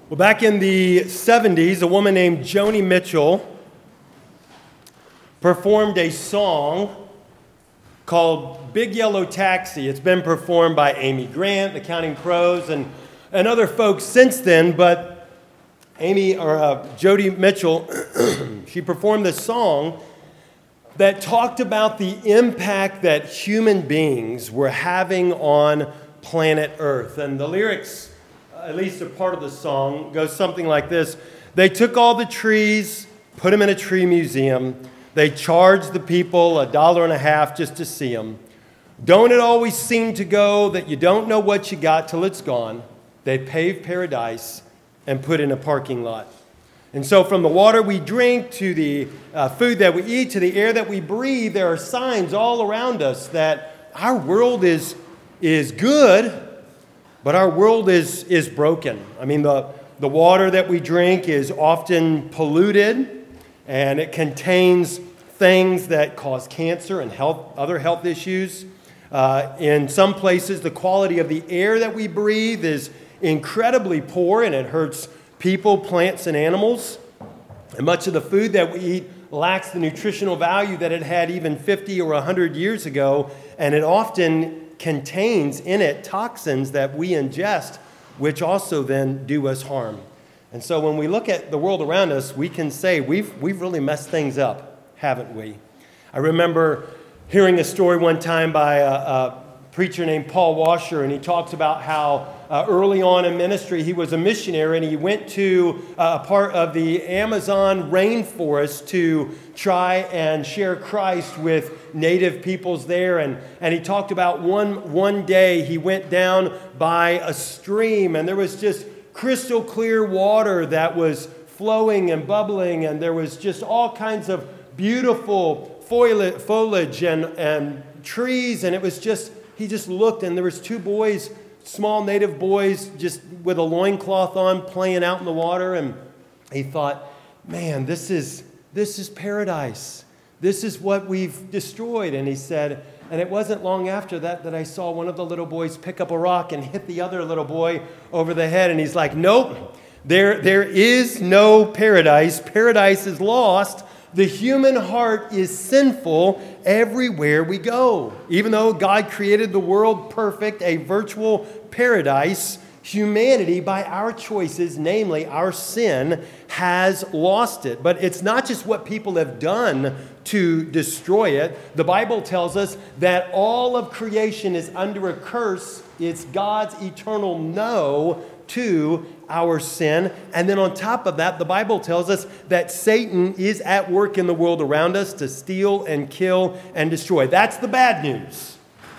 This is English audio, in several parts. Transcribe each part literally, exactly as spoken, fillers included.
Well, back in the seventies, a woman named Joni Mitchell performed a song called Big Yellow Taxi. It's been performed by Amy Grant, the Counting Crows, and, and other folks since then, but Amy, or uh, Joni Mitchell, she performed this song that talked about the impact that human beings were having on planet Earth. And the lyrics, at least a part of the song, goes something like this. They took all the trees, put them in a tree museum. They charged the people a dollar and a half just to see them. Don't it always seem to go that you don't know what you got till it's gone? They paved paradise and put in a parking lot. And so from the water we drink to the uh, food that we eat to the air that we breathe, there are signs all around us that our world is, is good, but our world is, is broken. I mean, the, the water that we drink is often polluted, and it contains things that cause cancer and health, other health issues. Uh, in some places, the quality of the air that we breathe is incredibly poor, and it hurts people, plants, and animals. And much of the food that we eat lacks the nutritional value that it had even fifty or one hundred years ago, and it often contains in it toxins that we ingest, which also then do us harm. And so when we look at the world around us, we can say we've, we've really messed things up, haven't we? I remember hearing a story one time by a, a preacher named Paul Washer, and he talks about how uh, early on in ministry he was a missionary, and he went to uh, a part of the Amazon rainforest to try and share Christ with native peoples there. And, and he talked about one, one day he went down by a stream, and there was just crystal clear water that was flowing and bubbling, and there was just all kinds of beautiful foliage and, and trees, and it was just, he just looked, and there was two boys, small native boys, just with a loincloth on, playing out in the water, and he thought, man, this is this is paradise. This is what we've destroyed. And he said, and it wasn't long after that that I saw one of the little boys pick up a rock and hit the other little boy over the head, and he's like, nope, there, there is no paradise. Paradise is lost. The human heart is sinful everywhere we go. Even though God created the world perfect, a virtual paradise, humanity, by our choices, namely our sin, has lost it. But it's not just what people have done to destroy it. The Bible tells us that all of creation is under a curse. It's God's eternal no to our sin. And then on top of that, the Bible tells us that Satan is at work in the world around us to steal and kill and destroy. That's the bad news.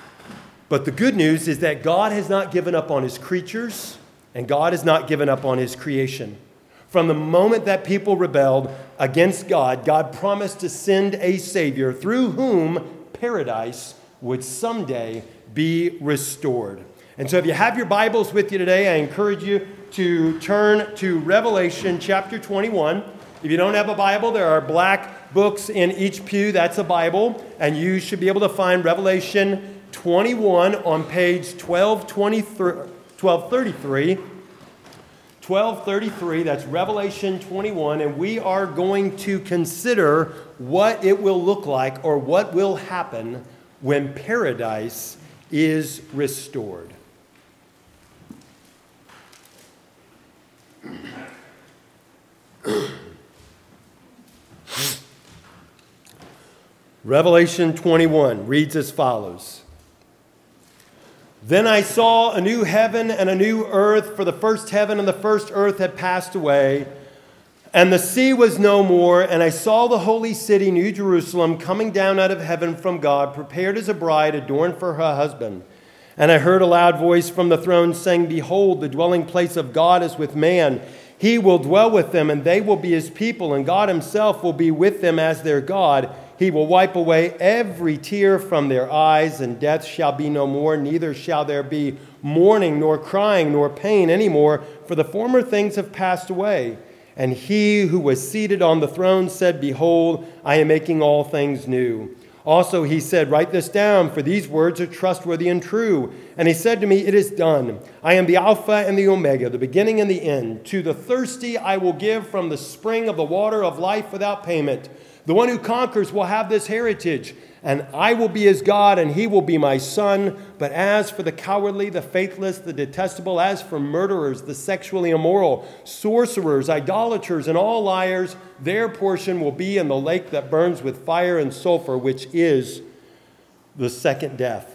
But the good news is that God has not given up on his creatures, and God has not given up on his creation. From the moment that people rebelled against God, God promised to send a Savior through whom paradise would someday be restored. And so if you have your Bibles with you today, I encourage you to turn to Revelation chapter twenty-one. If you don't have a Bible, there are black books in each pew. That's a Bible. And you should be able to find Revelation twenty-one on page twelve thirty-three. twelve thirty-three, that's Revelation twenty-one. And we are going to consider what it will look like, or what will happen when paradise is restored. Revelation twenty-one reads as follows. Then I saw a new heaven and a new earth, for the first heaven and the first earth had passed away, and the sea was no more. And I saw the holy city, New Jerusalem, coming down out of heaven from God, prepared as a bride adorned for her husband. And I heard a loud voice from the throne saying, behold, the dwelling place of God is with man. He will dwell with them, and they will be his people, and God himself will be with them as their God. He will wipe away every tear from their eyes, and death shall be no more, neither shall there be mourning, nor crying, nor pain anymore, for the former things have passed away. And he who was seated on the throne said, behold, I am making all things new. Also, he said, write this down, for these words are trustworthy and true. And he said to me, it is done. I am the Alpha and the Omega, the beginning and the end. To the thirsty I will give from the spring of the water of life without payment. The one who conquers will have this heritage, and I will be his God, and he will be my son. But as for the cowardly, the faithless, the detestable, as for murderers, the sexually immoral, sorcerers, idolaters, and all liars, their portion will be in the lake that burns with fire and sulfur, which is the second death.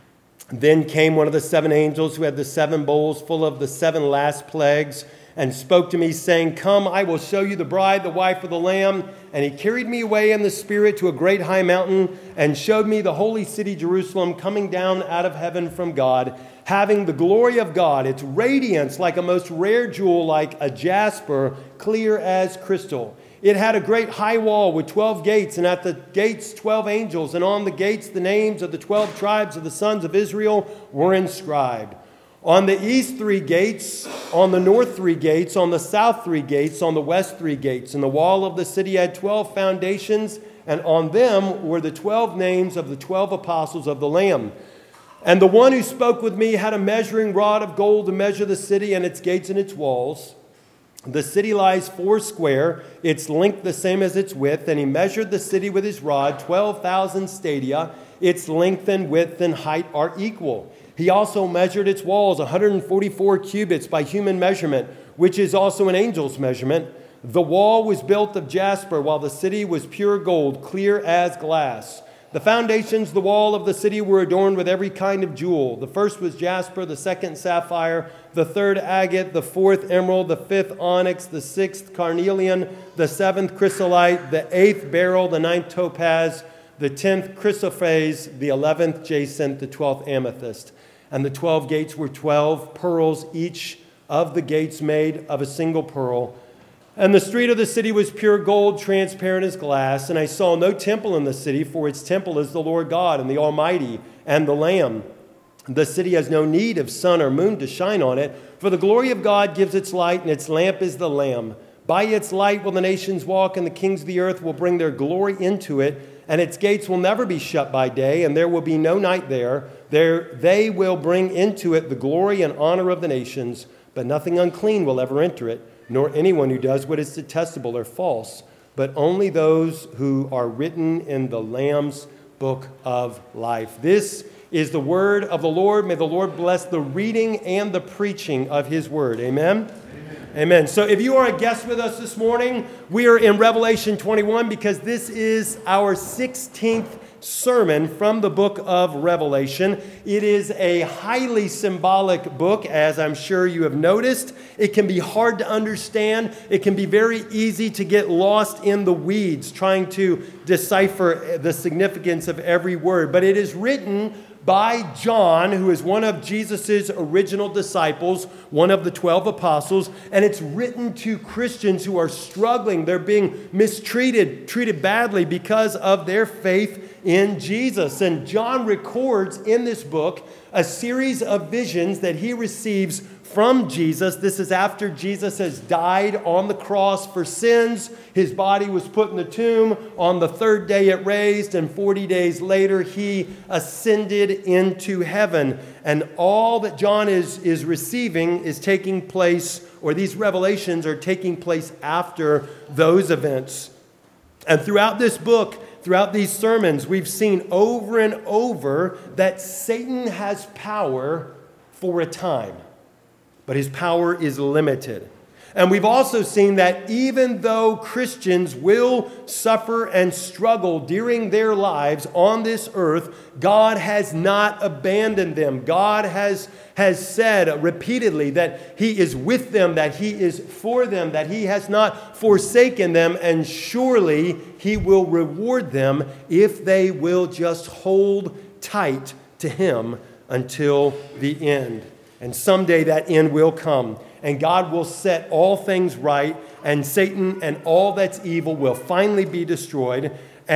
Then came one of the seven angels who had the seven bowls full of the seven last plagues, and spoke to me, saying, come, I will show you the bride, the wife of the Lamb. And he carried me away in the Spirit to a great high mountain, and showed me the holy city Jerusalem coming down out of heaven from God, having the glory of God, its radiance like a most rare jewel, like a jasper, clear as crystal. It had a great high wall with twelve gates, and at the gates twelve angels, and on the gates the names of the twelve tribes of the sons of Israel were inscribed. On the east three gates, on the north three gates, on the south three gates, on the west three gates. And the wall of the city had twelve foundations, and on them were the twelve names of the twelve apostles of the Lamb. And the one who spoke with me had a measuring rod of gold to measure the city and its gates and its walls. The city lies four square, its length the same as its width. And he measured the city with his rod, twelve thousand stadia. Its length and width and height are equal. He also measured its walls, one hundred forty-four cubits by human measurement, which is also an angel's measurement. The wall was built of jasper, while the city was pure gold, clear as glass. The foundations of the wall of the city were adorned with every kind of jewel. The first was jasper, the second sapphire, the third agate, the fourth emerald, the fifth onyx, the sixth carnelian, the seventh chrysolite, the eighth beryl, the ninth topaz, the tenth chrysoprase, the eleventh jacinth, the twelfth amethyst. And the twelve gates were twelve pearls, each of the gates made of a single pearl. And the street of the city was pure gold, transparent as glass. And I saw no temple in the city, for its temple is the Lord God and the Almighty and the Lamb. The city has no need of sun or moon to shine on it, for the glory of God gives its light, and its lamp is the Lamb. By its light will the nations walk, and the kings of the earth will bring their glory into it. And its gates will never be shut by day, and there will be no night there. There they will bring into it the glory and honor of the nations, but nothing unclean will ever enter it, nor anyone who does what is detestable or false, but only those who are written in the Lamb's book of life. This is the word of the Lord. May the Lord bless the reading and the preaching of his word. Amen. Amen. So if you are a guest with us this morning, we are in Revelation twenty-one because this is our sixteenth sermon from the book of Revelation. It is a highly symbolic book, as I'm sure you have noticed. It can be hard to understand. It can be very easy to get lost in the weeds trying to decipher the significance of every word. But it is written by John, who is one of Jesus' original disciples, one of the twelve apostles, and it's written to Christians who are struggling. They're being mistreated, treated badly because of their faith in Jesus. And John records in this book a series of visions that he receives from Jesus. This is after Jesus has died on the cross for sins. His body was put in the tomb. On the third day it raised, and forty days later he ascended into heaven. And all that John is, is receiving is taking place, or these revelations are taking place after those events. And throughout this book, throughout these sermons, we've seen over and over that Satan has power for a time. But his power is limited. And we've also seen that even though Christians will suffer and struggle during their lives on this earth, God has not abandoned them. God has, has said repeatedly that he is with them, that he is for them, that he has not forsaken them, and surely he will reward them if they will just hold tight to him until the end. And someday that end will come, and God will set all things right, and Satan and all that's evil will finally be destroyed.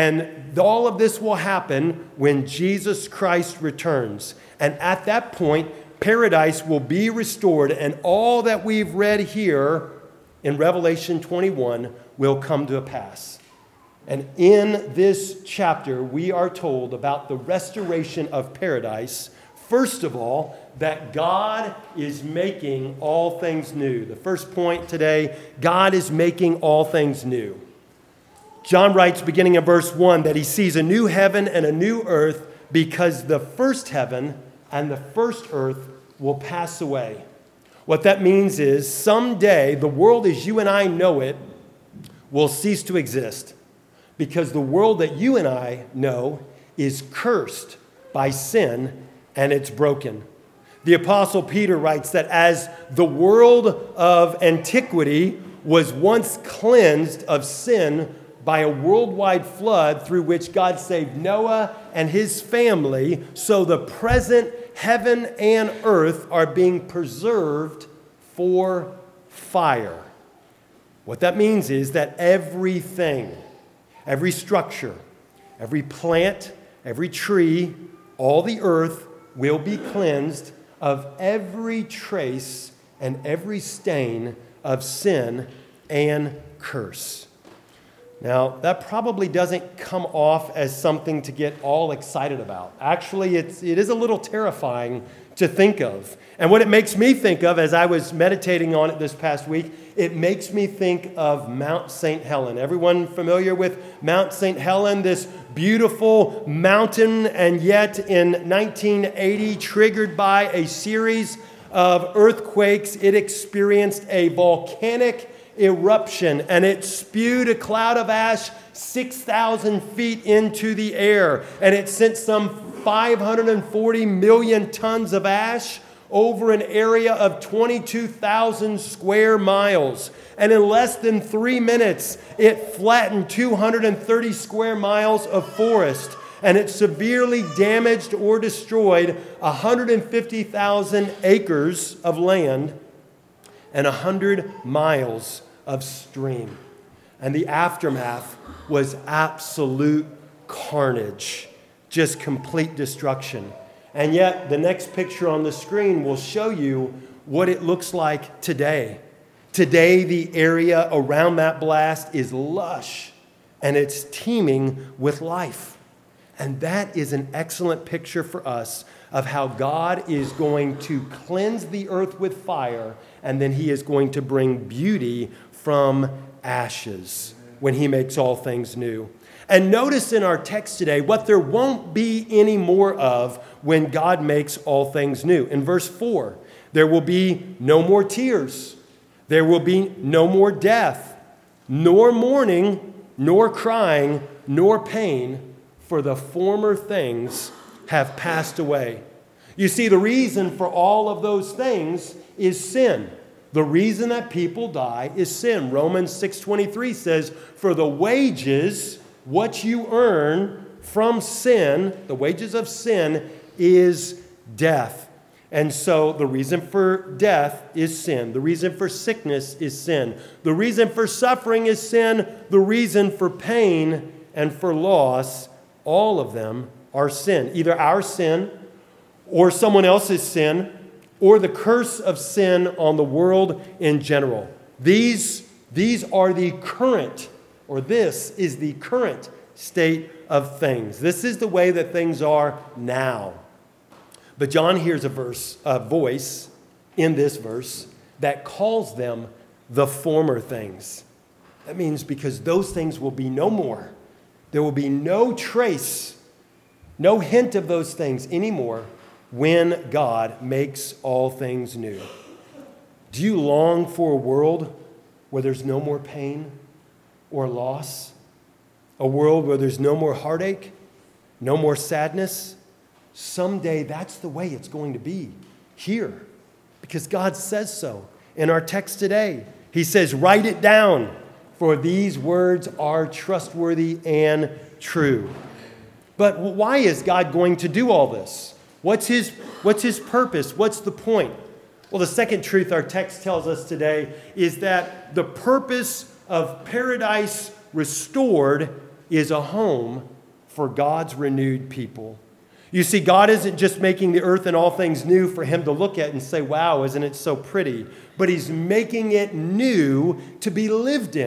And all of this will happen when Jesus Christ returns. And at that point, paradise will be restored, and all that we've read here in Revelation twenty-one will come to pass. And in this chapter, we are told about the restoration of paradise. First of all, that God is making all things new. The first point today, God is making all things new. John writes, beginning in verse one, that he sees a new heaven and a new earth because the first heaven and the first earth will pass away. What that means is someday the world as you and I know it will cease to exist, because the world that you and I know is cursed by sin and it's broken. The Apostle Peter writes that as the world of antiquity was once cleansed of sin by a worldwide flood through which God saved Noah and his family, so the present heaven and earth are being preserved for fire. What that means is that everything, every structure, every plant, every tree, all the earth will be cleansed of every trace and every stain of sin and curse. Now, that probably doesn't come off as something to get all excited about. Actually, it's, it is a little terrifying to think of. And what it makes me think of, as I was meditating on it this past week, it makes me think of Mount Saint Helens. Everyone familiar with Mount Saint Helens, this beautiful mountain, and yet in nineteen eighty, triggered by a series of earthquakes, it experienced a volcanic eruption, and it spewed a cloud of ash six thousand feet into the air, and it sent some five hundred forty million tons of ash over an area of twenty-two thousand square miles. And in less than three minutes, it flattened two hundred thirty square miles of forest, and it severely damaged or destroyed one hundred fifty thousand acres of land and one hundred miles of stream. And the aftermath was absolute carnage, just complete destruction. And yet, the next picture on the screen will show you what it looks like today. Today, the area around that blast is lush, and it's teeming with life. And that is an excellent picture for us of how God is going to cleanse the earth with fire, and then he is going to bring beauty from ashes when he makes all things new. And notice in our text today what there won't be any more of when God makes all things new. In verse four, there will be no more tears. There will be no more death, nor mourning, nor crying, nor pain, for the former things have passed away. You see, the reason for all of those things is sin. The reason that people die is sin. Romans six twenty-three says, for the wages, what you earn from sin, the wages of sin, is death. And so the reason for death is sin. The reason for sickness is sin. The reason for suffering is sin. The reason for pain and for loss, all of them are sin. Either our sin or someone else's sin, or the curse of sin on the world in general. These, these are the current, or this is the current state of things. This is the way that things are now. But John hears a verse, a voice in this verse that calls them the former things. That means because those things will be no more. There will be no trace, no hint of those things anymore when God makes all things new. Do you long for a world where there's no more pain or loss? A world where there's no more heartache, no more sadness? Someday that's the way it's going to be here, because God says so in our text today. He says, write it down, for these words are trustworthy and true. But why is God going to do all this? What's his, what's his purpose? What's the point? Well, the second truth our text tells us today is that the purpose of paradise restored is a home for God's renewed people. You see, God isn't just making the earth and all things new for him to look at and say, wow, isn't it so pretty? But he's making it new to be lived in.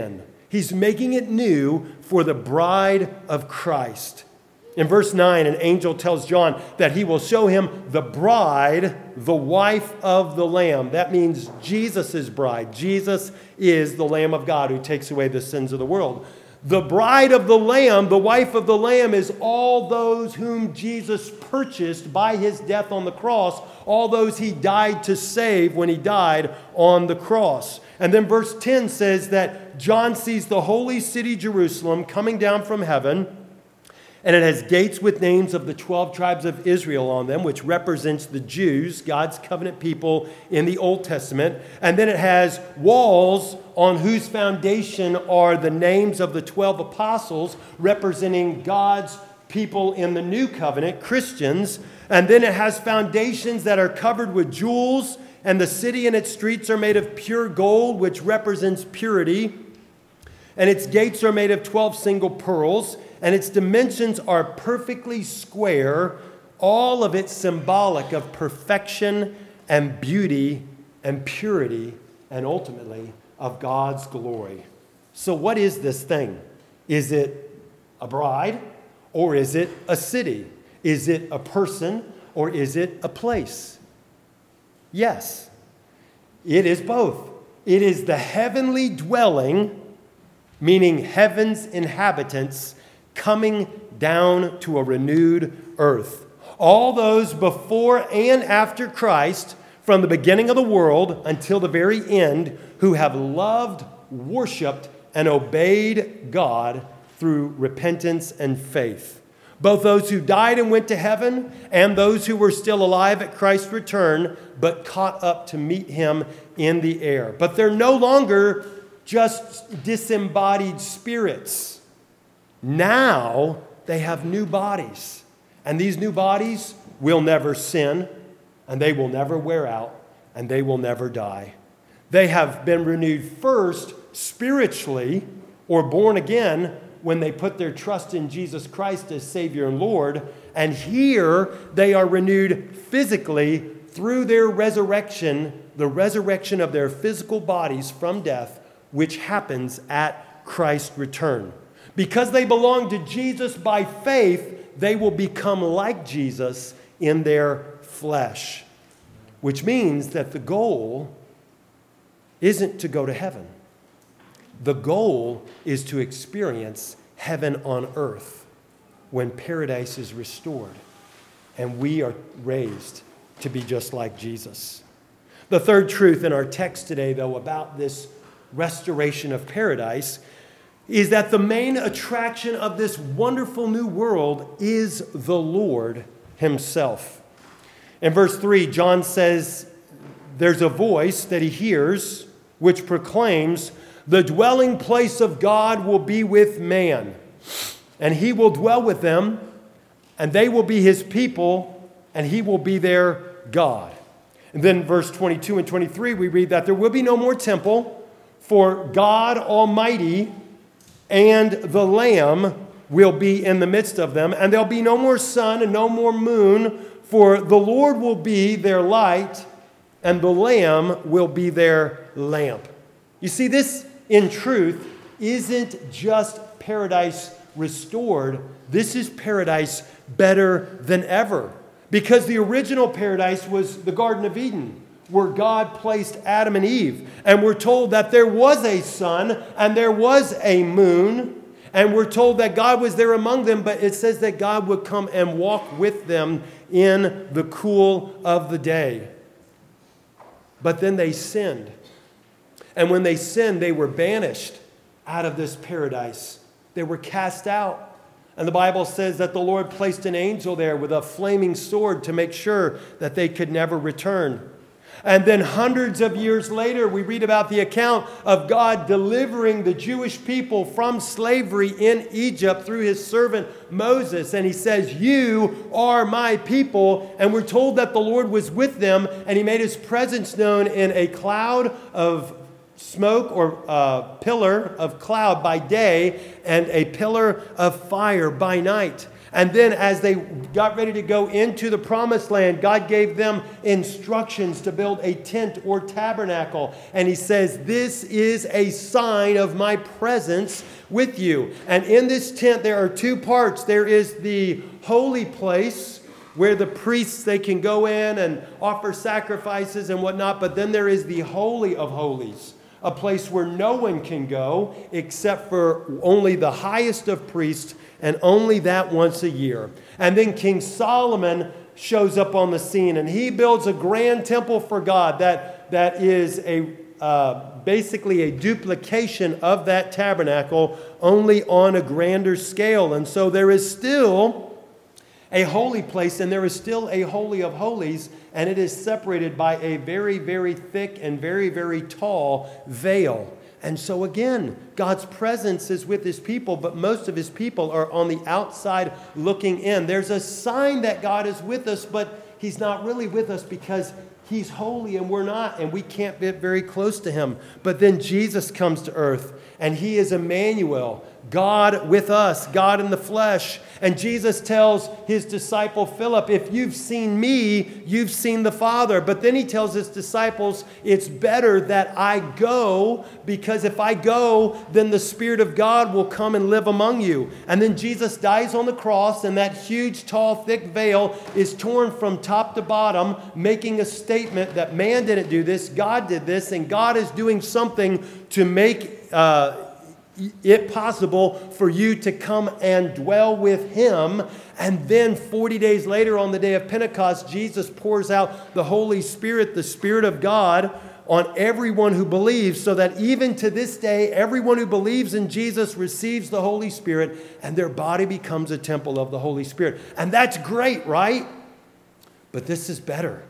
He's making it new for the bride of Christ. In verse nine, an angel tells John that he will show him the bride, the wife of the Lamb. That means Jesus' bride. Jesus is the Lamb of God who takes away the sins of the world. The bride of the Lamb, the wife of the Lamb, is all those whom Jesus purchased by his death on the cross, all those he died to save when he died on the cross. And then verse ten says that John sees the holy city Jerusalem coming down from heaven, and it has gates with names of the twelve tribes of Israel on them, which represents the Jews, God's covenant people in the Old Testament. And then it has walls on whose foundation are the names of the twelve apostles, representing God's people in the new covenant, Christians. And then it has foundations that are covered with jewels, and the city and its streets are made of pure gold, which represents purity. And its gates are made of twelve single pearls, and its dimensions are perfectly square, all of it symbolic of perfection and beauty and purity, and ultimately of God's glory. So what is this thing? Is it a bride, or is it a city? Is it a person, or is it a place? Yes, it is both. It is the heavenly dwelling, meaning heaven's inhabitants, coming down to a renewed earth. All those before and after Christ, from the beginning of the world until the very end, who have loved, worshiped, and obeyed God through repentance and faith. Both those who died and went to heaven and those who were still alive at Christ's return, but caught up to meet him in the air. But they're no longer just disembodied spirits. Now they have new bodies, and these new bodies will never sin, and they will never wear out, and they will never die. They have been renewed first spiritually, or born again when they put their trust in Jesus Christ as Savior and Lord, and here they are renewed physically through their resurrection, the resurrection of their physical bodies from death, which happens at Christ's return. Because they belong to Jesus by faith, they will become like Jesus in their flesh. Which means that the goal isn't to go to heaven. The goal is to experience heaven on earth when paradise is restored and we are raised to be just like Jesus. The third truth in our text today, though, about this restoration of paradise is that the main attraction of this wonderful new world is the Lord himself. In verse three, John says there's a voice that he hears which proclaims, "The dwelling place of God will be with man, and he will dwell with them, and they will be his people, and he will be their God." And then verse twenty-two and twenty-three, we read that there will be no more temple, for God Almighty and the Lamb will be in the midst of them, and there'll be no more sun and no more moon, for the Lord will be their light, and the Lamb will be their lamp. You see, this, in truth, isn't just paradise restored. This is paradise better than ever. Because the original paradise was the Garden of Eden, where God placed Adam and Eve. And we're told that there was a sun and there was a moon. And we're told that God was there among them, but it says that God would come and walk with them in the cool of the day. But then they sinned. And when they sinned, they were banished out of this paradise. They were cast out. And the Bible says that the Lord placed an angel there with a flaming sword to make sure that they could never return. And then hundreds of years later, we read about the account of God delivering the Jewish people from slavery in Egypt through his servant Moses. And he says, "You are my people." And we're told that the Lord was with them, and he made his presence known in a cloud of smoke or a pillar of cloud by day and a pillar of fire by night. And then as they got ready to go into the promised land, God gave them instructions to build a tent or tabernacle. And he says, this is a sign of my presence with you. And in this tent, there are two parts. There is the holy place where the priests, they can go in and offer sacrifices and whatnot. But then there is the Holy of Holies, a place where no one can go except for only the highest of priests, and only that once a year. And then King Solomon shows up on the scene, and he builds a grand temple for God that, that is a uh, basically a duplication of that tabernacle, only on a grander scale. And so there is still a holy place, and there is still a Holy of Holies, and it is separated by a very, very thick and very, very tall veil. And so again, God's presence is with his people, but most of his people are on the outside looking in. There's a sign that God is with us, but he's not really with us because he's holy and we're not, and we can't get very close to him. But then Jesus comes to earth, and he is Emmanuel, God with us, God in the flesh. And Jesus tells his disciple Philip, if you've seen me, you've seen the Father. But then he tells his disciples, it's better that I go, because if I go, then the Spirit of God will come and live among you. And then Jesus dies on the cross, and that huge, tall, thick veil is torn from top to bottom, making a statement that man didn't do this, God did this, and God is doing something to make uh, it possible for you to come and dwell with him. And then forty days later, on the day of Pentecost, Jesus pours out the Holy Spirit, the Spirit of God, on everyone who believes, so that even to this day, everyone who believes in Jesus receives the Holy Spirit, and their body becomes a temple of the Holy Spirit. And that's great, right? But this is better.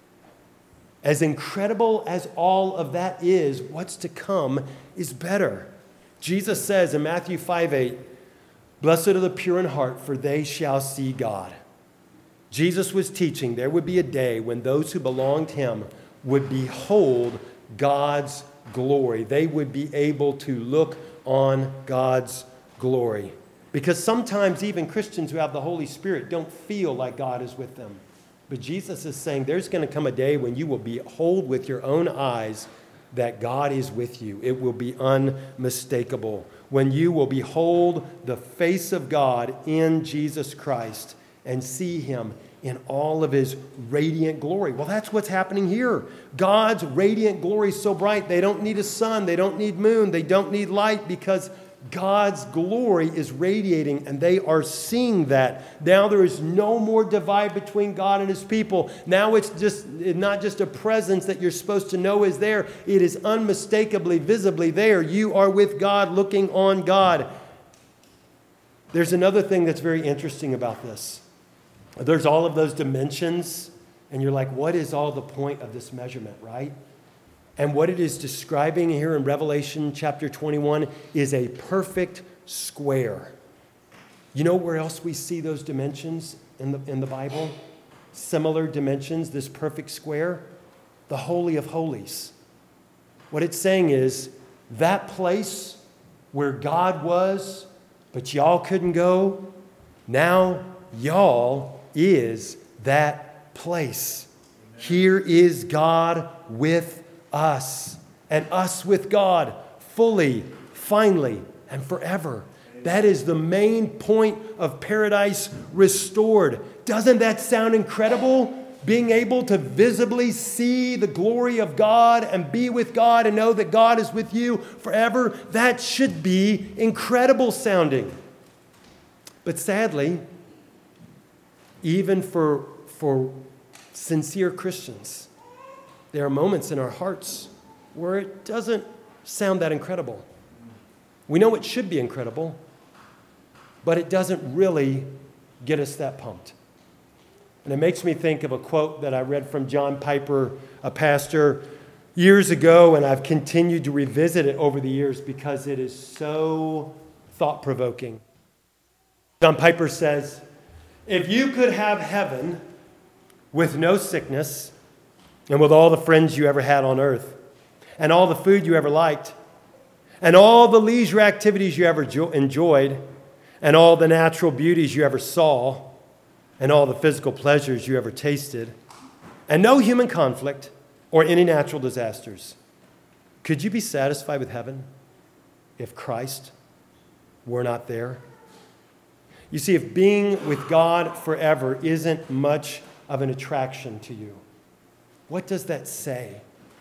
As incredible as all of that is, what's to come is better. Jesus says in Matthew five eight, blessed are the pure in heart, for they shall see God. Jesus was teaching there would be a day when those who belonged to him would behold God's glory. They would be able to look on God's glory. Because sometimes even Christians who have the Holy Spirit don't feel like God is with them. But Jesus is saying there's going to come a day when you will behold with your own eyes that God is with you. It will be unmistakable. When you will behold the face of God in Jesus Christ and see him in all of his radiant glory. Well, that's what's happening here. God's radiant glory is so bright, they don't need a sun, they don't need moon, they don't need light, because God's glory is radiating, and they are seeing that. Now there is no more divide between God and his people. Now it's just not just a presence that you're supposed to know is there. It is unmistakably, visibly there. You are with God, looking on God. There's another thing that's very interesting about this. There's all of those dimensions, and you're like, what is all the point of this measurement, right? And what it is describing here in Revelation chapter twenty-one is a perfect square. You know where else we see those dimensions in the, in the Bible? Similar dimensions, this perfect square? The Holy of Holies. What it's saying is, that place where God was, but y'all couldn't go, now y'all is that place. Here is God with us, and us with God, fully, finally, and forever. That is the main point of Paradise Restored. Doesn't that sound incredible? Being able to visibly see the glory of God and be with God and know that God is with you forever, that should be incredible sounding. But sadly, even for, for sincere Christians, there are moments in our hearts where it doesn't sound that incredible. We know it should be incredible, but it doesn't really get us that pumped. And it makes me think of a quote that I read from John Piper, a pastor, years ago, and I've continued to revisit it over the years because it is so thought-provoking. John Piper says, if you could have heaven with no sickness, and with all the friends you ever had on earth, and all the food you ever liked, and all the leisure activities you ever jo- enjoyed, and all the natural beauties you ever saw, and all the physical pleasures you ever tasted, and no human conflict or any natural disasters, could you be satisfied with heaven if Christ were not there? You see, if being with God forever isn't much of an attraction to you, what does that say?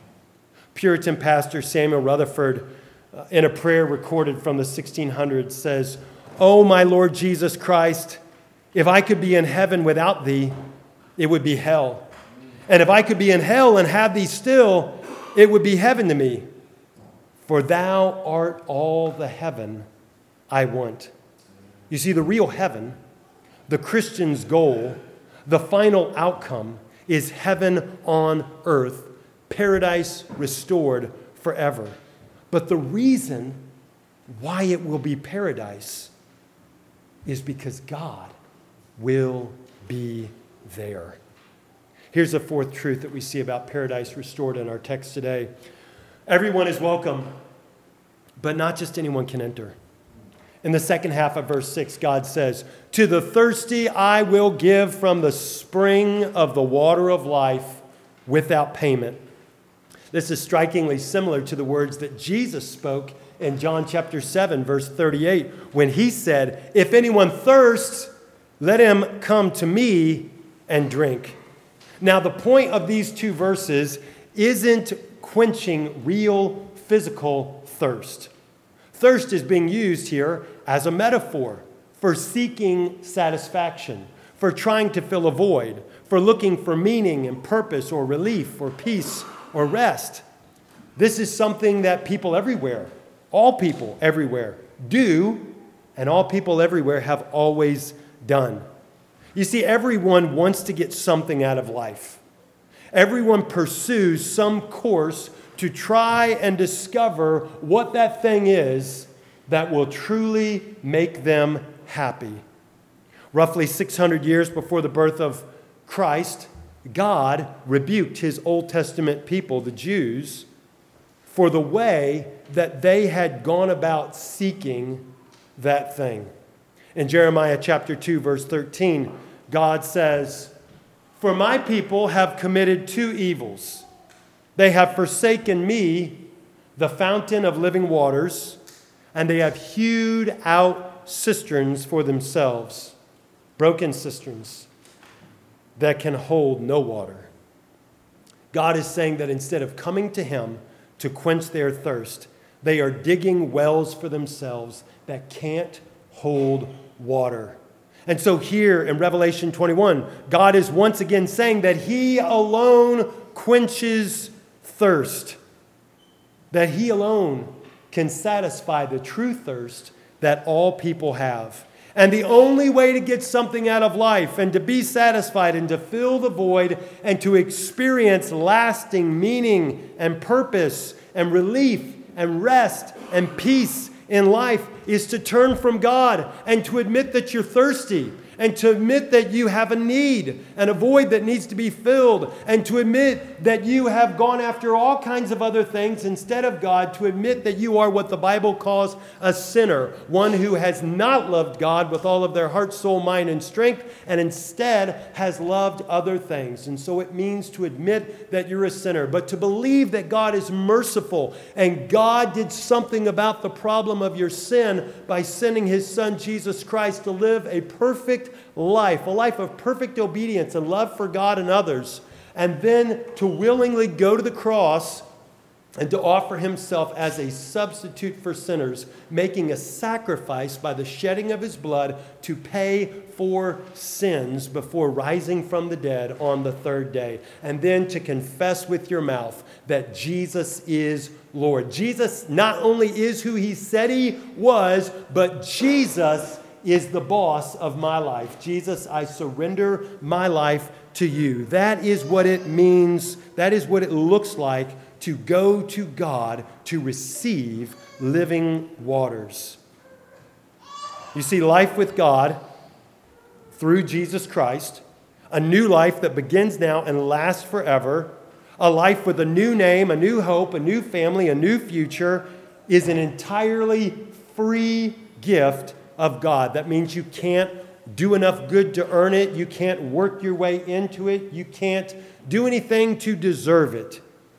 Puritan pastor Samuel Rutherford, uh, in a prayer recorded from the sixteen hundreds, says, "Oh, my Lord Jesus Christ, if I could be in heaven without thee, it would be hell. And if I could be in hell and have thee still, it would be heaven to me. For thou art all the heaven I want." You see, the real heaven, the Christian's goal, the final outcome is heaven on earth, paradise restored forever. But the reason why it will be paradise is because God will be there. Here's a fourth truth that we see about paradise restored in our text today. Everyone is welcome, but not just anyone can enter. In the second half of verse six, God says, "To the thirsty I will give from the spring of the water of life without payment." This is strikingly similar to the words that Jesus spoke in John chapter seven, verse thirty-eight, when he said, "If anyone thirsts, let him come to me and drink." Now, the point of these two verses isn't quenching real physical thirst. Thirst is being used here as a metaphor for seeking satisfaction, for trying to fill a void, for looking for meaning and purpose or relief or peace or rest. This is something that people everywhere, all people everywhere, do, and all people everywhere have always done. You see, everyone wants to get something out of life. Everyone pursues some course to try and discover what that thing is that will truly make them happy. Roughly six hundred years before the birth of Christ, God rebuked his Old Testament people, the Jews, for the way that they had gone about seeking that thing. In Jeremiah chapter two, verse thirteen, God says, "For my people have committed two evils. They have forsaken me, the fountain of living waters, and they have hewed out cisterns for themselves, broken cisterns that can hold no water." God is saying that instead of coming to him to quench their thirst, they are digging wells for themselves that can't hold water. And so here in Revelation twenty-one, God is once again saying that he alone quenches thirst, that he alone can satisfy the true thirst that all people have. And the only way to get something out of life and to be satisfied and to fill the void and to experience lasting meaning and purpose and relief and rest and peace in life is to turn from God and to admit that you're thirsty, and to admit that you have a need and a void that needs to be filled, and to admit that you have gone after all kinds of other things instead of God, to admit that you are what the Bible calls a sinner, one who has not loved God with all of their heart, soul, mind, and strength, and instead has loved other things. And so it means to admit that you're a sinner, but to believe that God is merciful, and God did something about the problem of your sin by sending his son Jesus Christ to live a perfect life, a life of perfect obedience and love for God and others, and then to willingly go to the cross and to offer himself as a substitute for sinners, making a sacrifice by the shedding of his blood to pay for sins before rising from the dead on the third day, and then to confess with your mouth that Jesus is Lord. Jesus not only is who he said he was, but Jesus is the boss of my life. Jesus, I surrender my life to you. That is what it means. That is what it looks like to go to God to receive living waters. You see, life with God through Jesus Christ, a new life that begins now and lasts forever, a life with a new name, a new hope, a new family, a new future, is an entirely free gift of God. That means you can't do enough good to earn it. You can't work your way into it. You can't do anything to deserve it.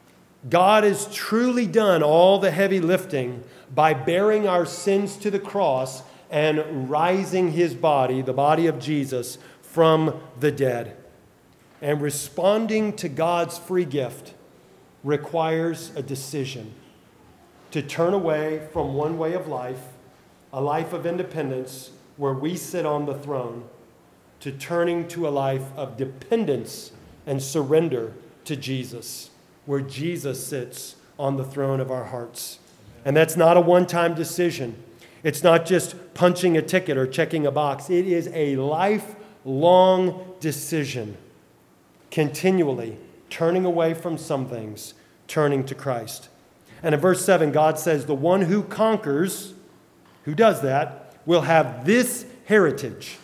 God has truly done all the heavy lifting by bearing our sins to the cross and rising his body, the body of Jesus, from the dead. And responding to God's free gift requires a decision to turn away from one way of life, a life of independence where we sit on the throne, to turning to a life of dependence and surrender to Jesus, where Jesus sits on the throne of our hearts. And that's not a one-time decision. It's not just punching a ticket or checking a box. It is a lifelong decision, continually turning away from some things, turning to Christ. And in verse seven, God says, the one who conquers, who does that, will have this heritage.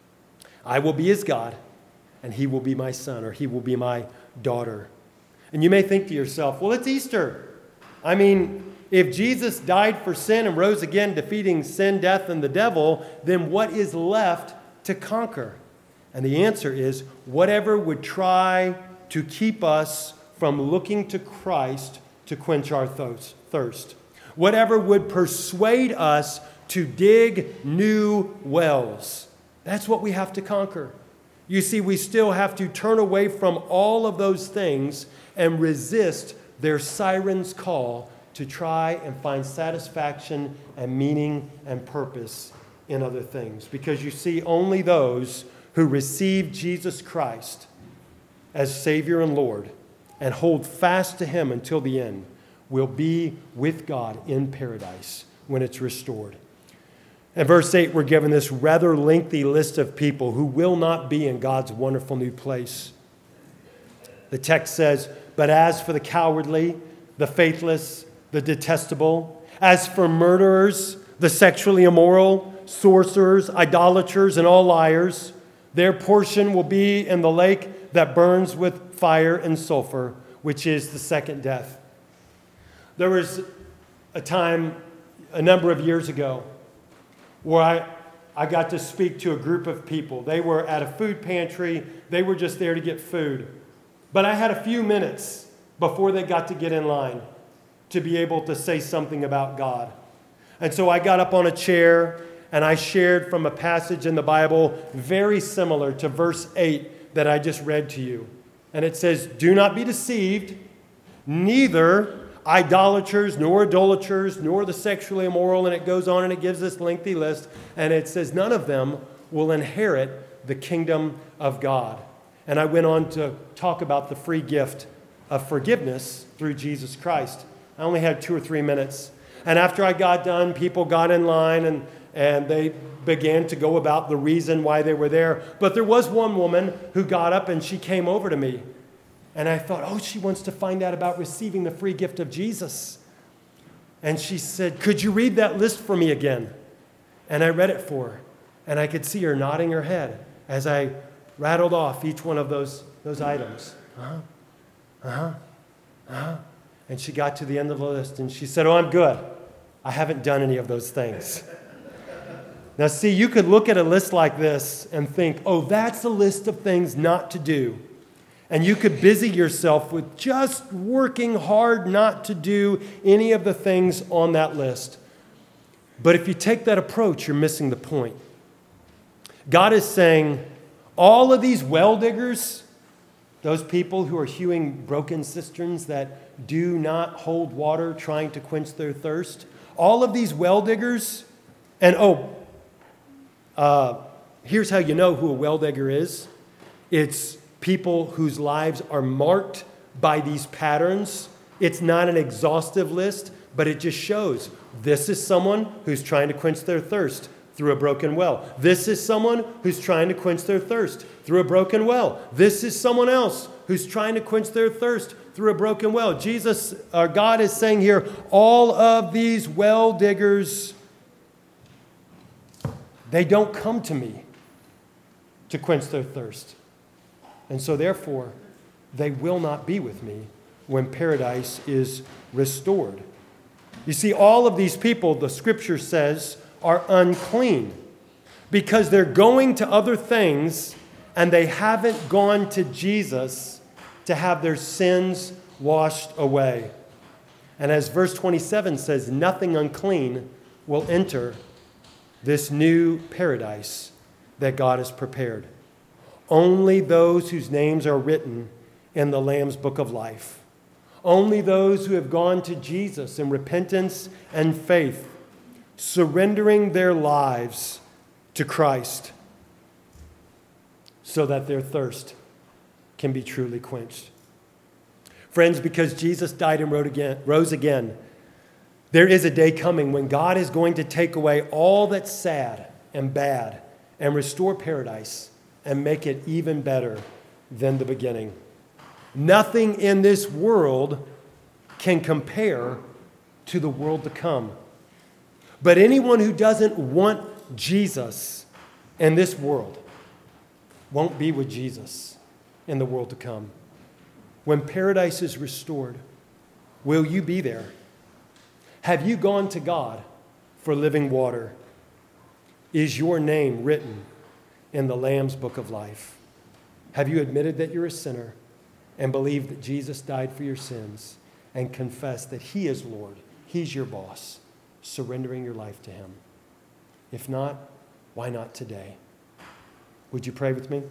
I will be his God, and he will be my son, or he will be my daughter. And you may think to yourself, well, it's Easter. I mean, if Jesus died for sin and rose again, defeating sin, death, and the devil, then what is left to conquer? And the answer is, whatever would try to keep us from looking to Christ to quench our thirst. Whatever would persuade us to dig new wells. That's what we have to conquer. You see, we still have to turn away from all of those things and resist their siren's call to try and find satisfaction and meaning and purpose in other things. Because you see, only those who receive Jesus Christ as Savior and Lord and hold fast to him until the end will be with God in paradise when it's restored. In verse eight, we're given this rather lengthy list of people who will not be in God's wonderful new place. The text says, but as for the cowardly, the faithless, the detestable, as for murderers, the sexually immoral, sorcerers, idolaters, and all liars, their portion will be in the lake that burns with fire and sulfur, which is the second death. There was a time, a number of years ago, where I, I got to speak to a group of people. They were at a food pantry. They were just there to get food. But I had a few minutes before they got to get in line to be able to say something about God. And so I got up on a chair and I shared from a passage in the Bible very similar to verse eight that I just read to you. And it says, do not be deceived, neither idolaters, nor idolaters, nor the sexually immoral, and it goes on and it gives this lengthy list, and it says none of them will inherit the kingdom of God. And I went on to talk about the free gift of forgiveness through Jesus Christ. I only had two or three minutes. And after I got done, people got in line and, and they began to go about the reason why they were there. But there was one woman who got up and she came over to me. And I thought, oh, she wants to find out about receiving the free gift of Jesus. And she said, could you read that list for me again? And I read it for her. And I could see her nodding her head as I rattled off each one of those, those items. Uh-huh, uh-huh, uh-huh. And she got to the end of the list and she said, oh, I'm good. I haven't done any of those things. Now, see, you could look at a list like this and think, oh, that's a list of things not to do. And you could busy yourself with just working hard not to do any of the things on that list. But if you take that approach, you're missing the point. God is saying, all of these well diggers, those people who are hewing broken cisterns that do not hold water, trying to quench their thirst, all of these well diggers, and oh, uh, here's how you know who a well digger is. It's people whose lives are marked by these patterns. It's not an exhaustive list, but it just shows this is someone who's trying to quench their thirst through a broken well. This is someone who's trying to quench their thirst through a broken well. This is someone else who's trying to quench their thirst through a broken well. Jesus, our God, is saying here, all of these well diggers, they don't come to me to quench their thirst. And so therefore, they will not be with me when paradise is restored. You see, all of these people, the scripture says, are unclean because they're going to other things and they haven't gone to Jesus to have their sins washed away. And as verse twenty-seven says, nothing unclean will enter this new paradise that God has prepared. Only those whose names are written in the Lamb's book of life. Only those who have gone to Jesus in repentance and faith, surrendering their lives to Christ so that their thirst can be truly quenched. Friends, because Jesus died and rose again, there is a day coming when God is going to take away all that's sad and bad and restore paradise and make it even better than the beginning. Nothing in this world can compare to the world to come. But anyone who doesn't want Jesus in this world won't be with Jesus in the world to come. When paradise is restored, will you be there? Have you gone to God for living water? Is your name written in the Lamb's book of life? Have you admitted that you're a sinner and believed that Jesus died for your sins and confessed that He is Lord? He's your boss, surrendering your life to Him. If not, why not today? Would you pray with me?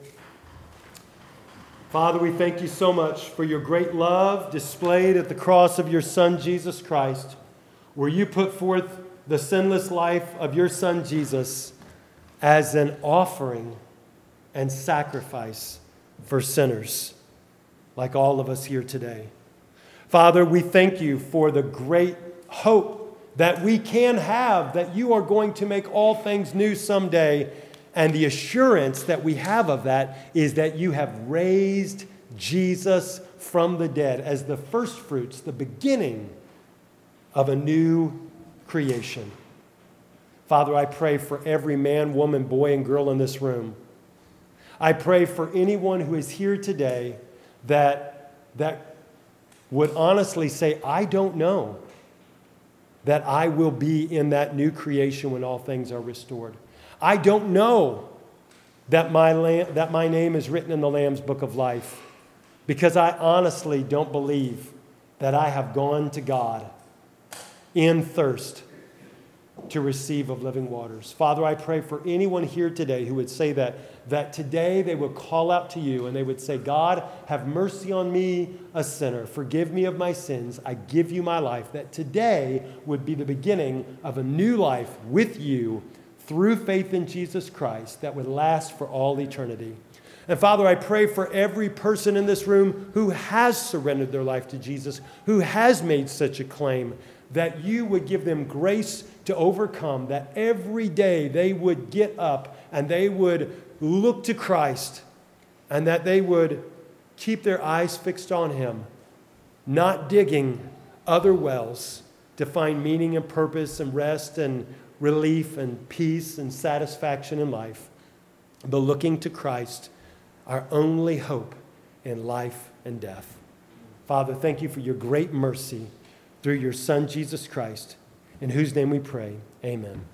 Father, we thank you so much for your great love displayed at the cross of your Son, Jesus Christ, where you put forth the sinless life of your Son, Jesus, as an offering and sacrifice for sinners, like all of us here today. Father, we thank you for the great hope that we can have that you are going to make all things new someday. And the assurance that we have of that is that you have raised Jesus from the dead as the first fruits, the beginning of a new creation. Father, I pray for every man, woman, boy, and girl in this room. I pray for anyone who is here today that, that would honestly say, I don't know that I will be in that new creation when all things are restored. I don't know that my, lamb, that my name is written in the Lamb's book of life because I honestly don't believe that I have gone to God in thirst to receive of living waters. Father, I pray for anyone here today who would say that, that today they would call out to you and they would say, God, have mercy on me, a sinner. Forgive me of my sins. I give you my life. That today would be the beginning of a new life with you through faith in Jesus Christ that would last for all eternity. And Father, I pray for every person in this room who has surrendered their life to Jesus, who has made such a claim, that you would give them grace to overcome, that every day they would get up and they would look to Christ and that they would keep their eyes fixed on Him, not digging other wells to find meaning and purpose and rest and relief and peace and satisfaction in life, but looking to Christ, our only hope in life and death. Father, thank you for your great mercy through your Son, Jesus Christ, in whose name we pray. Amen.